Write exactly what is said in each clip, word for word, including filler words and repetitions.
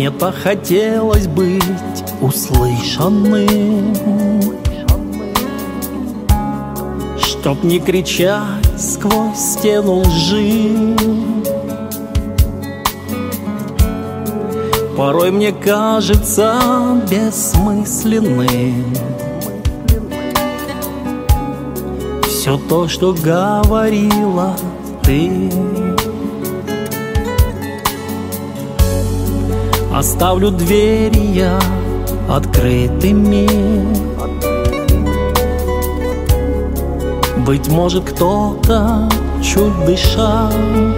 Мне так хотелось быть услышанным, чтоб не кричать сквозь стену лжи. Порой мне кажется бессмысленным все то, что говорила ты. Оставлю двери я открытыми. Быть может, кто-то чуть дышал,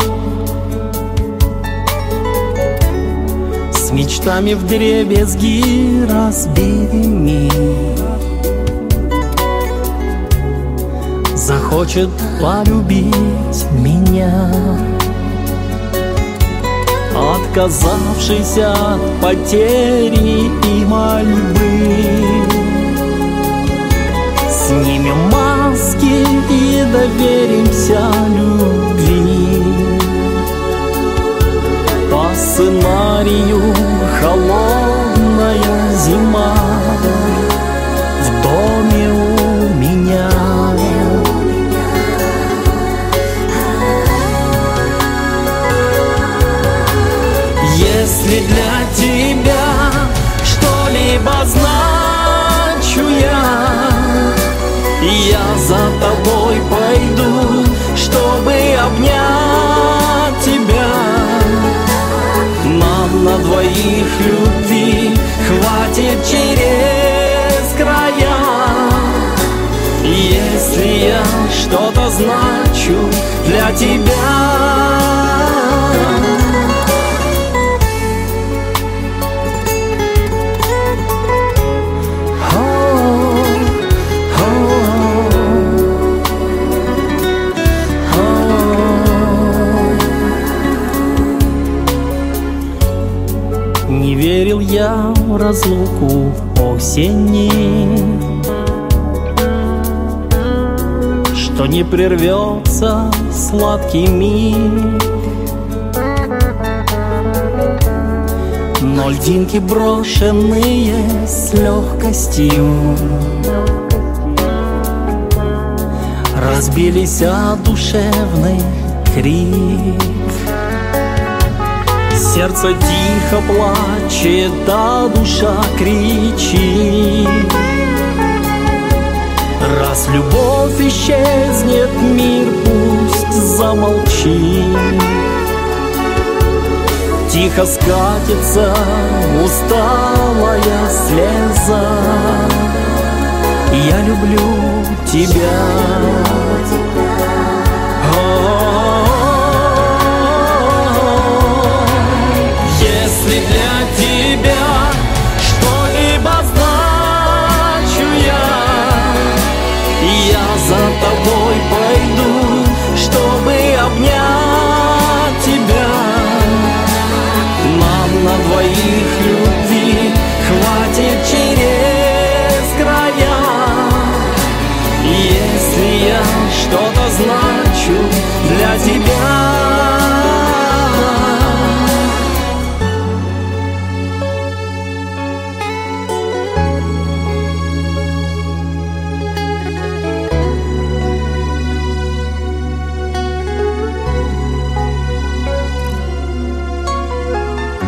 с мечтами вдребезги разбитыми, захочет полюбить меня, отказавшись от потери и мольбы. Снимем маски и доверимся любви. По сценарию холодная зима в доме у меня. Если для тебя что-либо значу я, я за тобой пойду, чтобы обнять тебя. Нам на двоих любви хватит через края. Если я что-то значу для тебя. Не верил я в разлуку осени, что не прервется сладкий миг. Но льдинки, брошенные с легкостью, разбились о душевный крик. Сердце тихо плачет, а душа кричит. Раз любовь исчезнет, мир пусть замолчит. Тихо скатится усталая слеза. Я люблю тебя. Если для тебя что-либо значу я, я за тобой пойду, чтобы обнять тебя. Нам на двоих любви хватит через края. Если я что-то значу для тебя.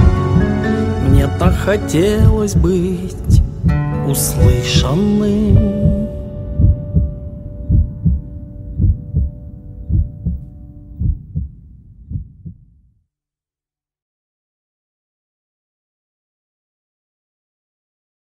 Так хотелось быть услышанным,